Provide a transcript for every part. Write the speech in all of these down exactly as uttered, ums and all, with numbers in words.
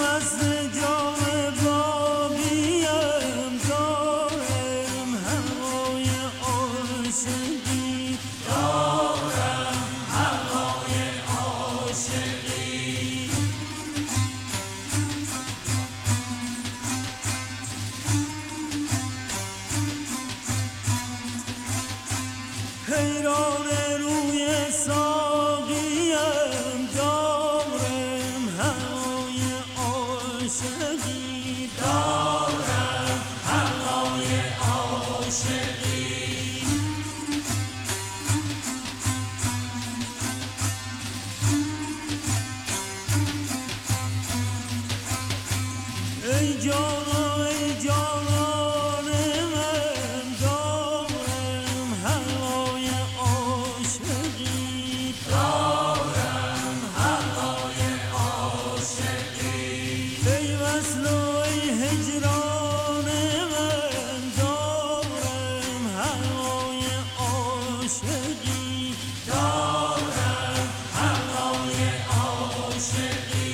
حیران روی ساقیم دارم هوای عاشقی دارم هوای عاشقی ای جانا ای جانان من دارم هوای عاشقی دارم هوای عاشقی ای وصل و ای هجران من دارم هوای عاشقی دارم هوای عاشقی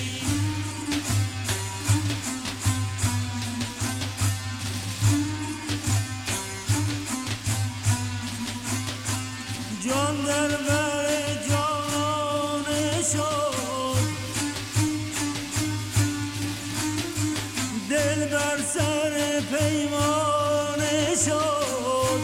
جان در بر جان شد دل بر سر پیمانه شد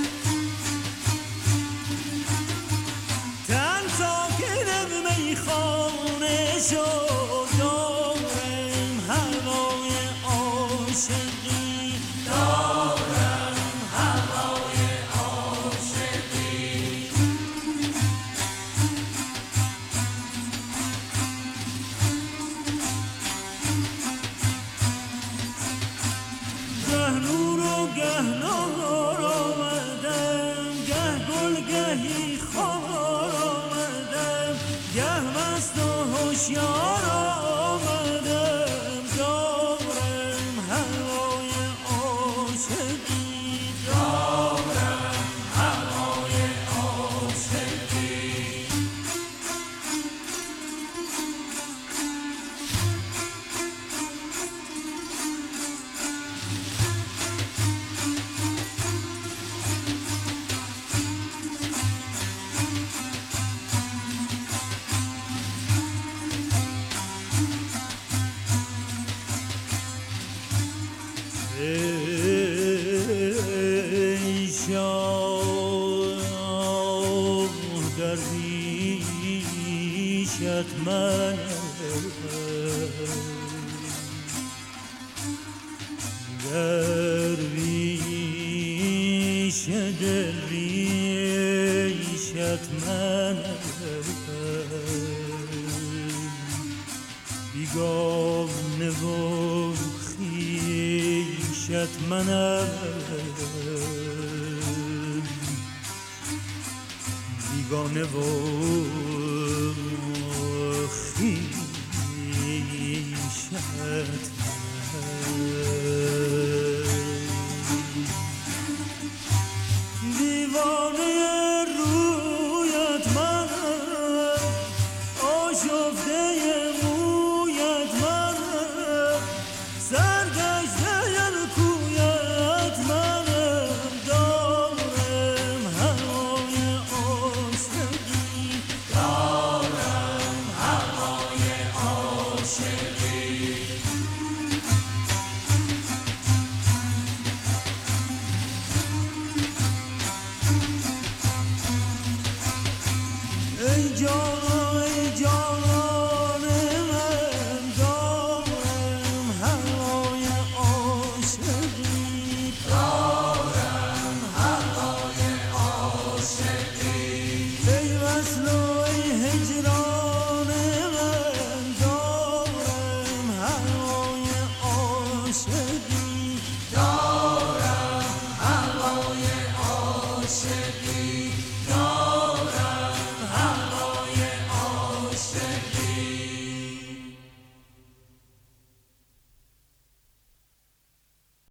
تن ساکن میخانه شد دارم هوای عاشقی دارم هوای عاشقی گه نور و گه نار آمدم گه گل گهی خار آمدم گه مست و هوشیار آمدم دارم هوای عاشقی دارم هوای عاشقی ای شاه درویشت من درویش درویشت من بیگانه و خویشت منم بیگانه و خویشت دیوانه رویت من آشفته مویت من سرگشته کویت من دارم هوای عاشقی دارم هوای عاشقی ای جانا ای جانان من دارم هوای عاشقی دارم هوای عاشقی ای وصل و ای هجران من دارم هوای عاشقی دارم هوای عاشقی دارم